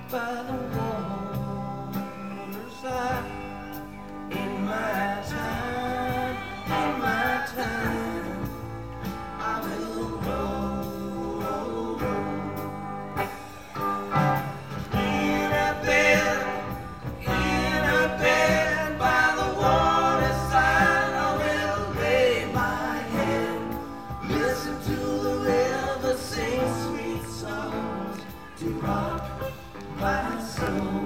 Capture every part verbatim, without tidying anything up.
by the waterside. In my time, in my time, I will roll, roll, roll. In a bed, in a bed by the waterside, I will lay my head, listen to the river sing sweet songs to rock my soul.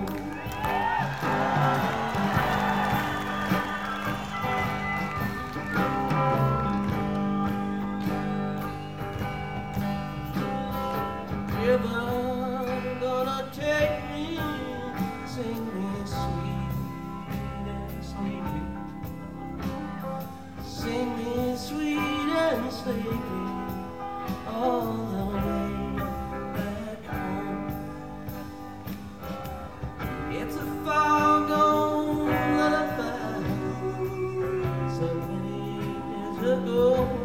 River gonna take me, sing me sweet and sleepy, sing me sweet and sleepy all the way back home. It's a far gone lullaby, so many years ago.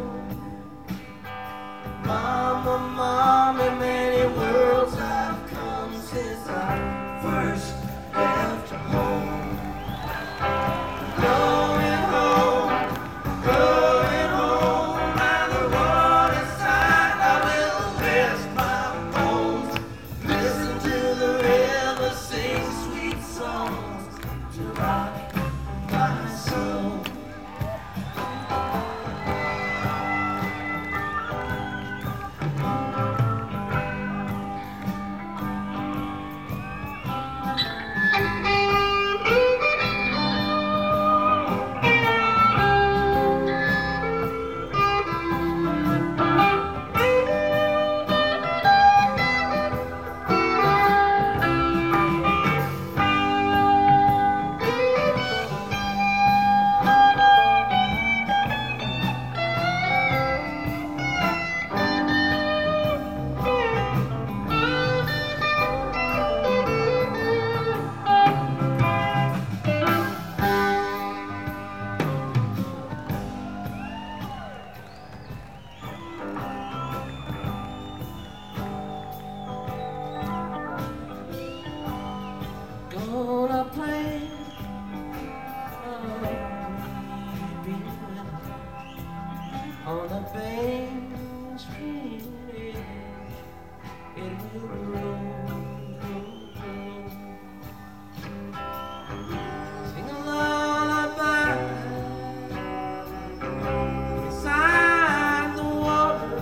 Mama, Mama, many worlds have come since I first left home. Going home, going home by the waterside, I will rest my bones, listen to the river sing sweet songs to rock my soul. Gonna play a weeping willow on a Main Street. It will roll, roll, roll. Sing a lullaby beside the water.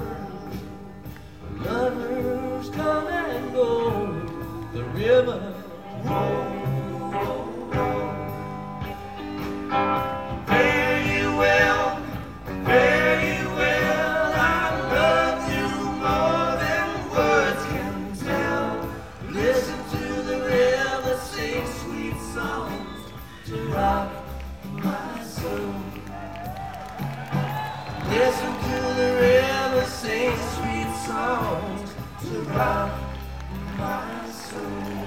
Lovers come and go. The river roll, roll, roll. Fare you well, fare you well. I love you more than words can tell. Listen to the river sing sweet songs to rock my soul. Listen to the river sing sweet songs to rock my soul.